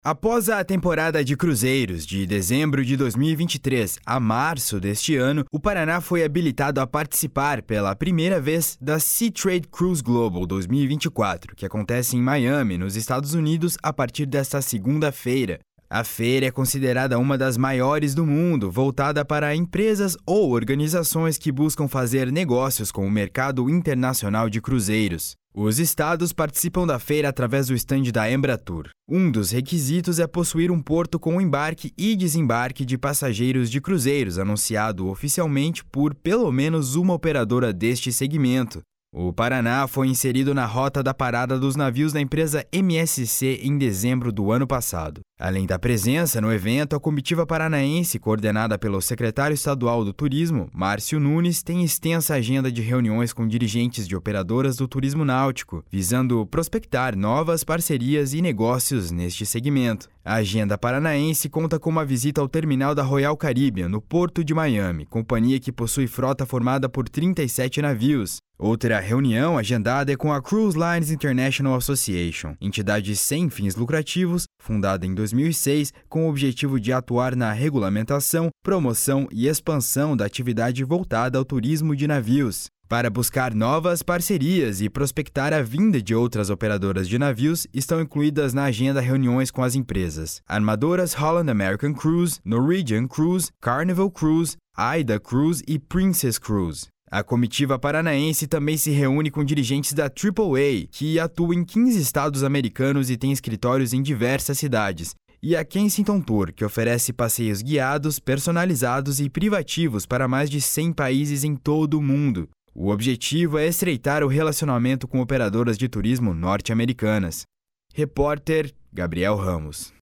Após a temporada de cruzeiros de dezembro de 2023 a março deste ano, o Paraná foi habilitado a participar pela primeira vez da SeaTrade Cruise Global 2024, que acontece em Miami, nos Estados Unidos, a partir desta segunda-feira. A feira é considerada uma das maiores do mundo, voltada para empresas ou organizações que buscam fazer negócios com o mercado internacional de cruzeiros. Os estados participam da feira através do stand da Embratur. Um dos requisitos é possuir um porto com embarque e desembarque de passageiros de cruzeiros, anunciado oficialmente por pelo menos uma operadora deste segmento. O Paraná foi inserido na rota da parada dos navios da empresa MSC em dezembro do ano passado. Além da presença no evento, a comitiva paranaense, coordenada pelo secretário estadual do Turismo, Márcio Nunes, tem extensa agenda de reuniões com dirigentes de operadoras do turismo náutico, visando prospectar novas parcerias e negócios neste segmento. A agenda paranaense conta com uma visita ao terminal da Royal Caribbean, no Porto de Miami, companhia que possui frota formada por 37 navios. Outra reunião agendada é com a Cruise Lines International Association, entidade sem fins lucrativos, fundada em 2006, com o objetivo de atuar na regulamentação, promoção e expansão da atividade voltada ao turismo de navios. Para buscar novas parcerias e prospectar a vinda de outras operadoras de navios, estão incluídas na agenda reuniões com as empresas armadoras Holland American Cruise, Norwegian Cruise, Carnival Cruise, AIDA Cruise e Princess Cruise. A comitiva paranaense também se reúne com dirigentes da AAA, que atua em 15 estados americanos e tem escritórios em diversas cidades, e a Kensington Tour, que oferece passeios guiados, personalizados e privativos para mais de 100 países em todo o mundo. O objetivo é estreitar o relacionamento com operadoras de turismo norte-americanas. Repórter Gabriel Ramos.